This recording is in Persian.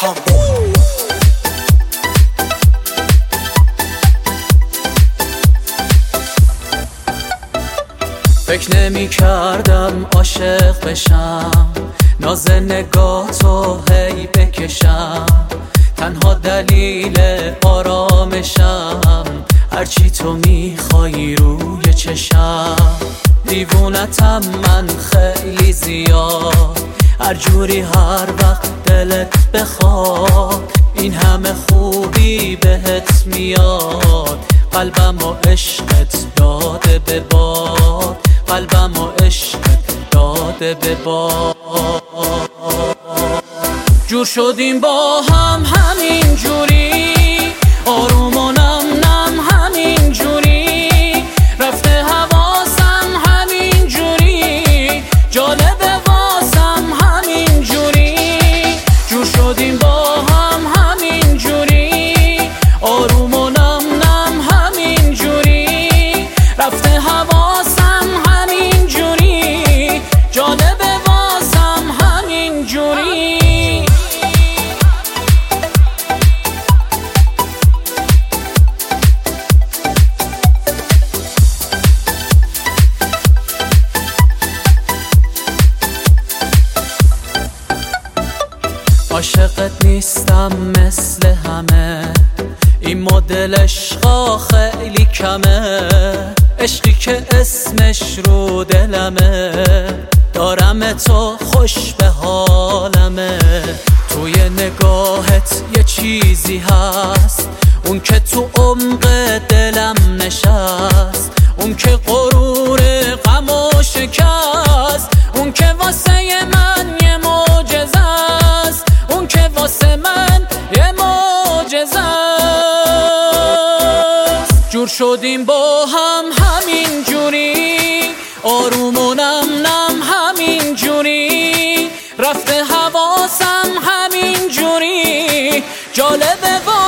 فکر نمی کردم عاشق بشم، ناز نگاه تو هی بکشم، تنها دلیل آرامشم هرچی تو میخوای روی چشم. دیوونتم من خیلی زیاد، هر جوری هر وقت دلت بخواد، این همه خوبی بهت میاد، قلبم و عشقت داده به باد، قلبم و عشقت داده به باد. جور شدیم با هم همین جوری، آروم و نم نم همین جوری، رفته حواسم همین جوری، جالبه واسم همین جوری. جور شدیم با هم همین جوری، آروم و نم نم همین جوری، رفته حواسم همین جوری، جالبه واسم همین جوری. عاشقت نیستم مثل همه، این مدل عشقا خیلی کمه، عشقی که اسمش رو دلمه، دارم تو خوش به حالمه. توی نگاهت یه چیزی هست، اون که تو عمق دلم نشست، اون که غرور غم و شکست، اون که واسه من یه معجزه است، اون که واسه من یه معجزه است. جور شدیم با هم همین جوری، آروم و نم نم همین جوری، رفته حواسم همین جوری، جالبه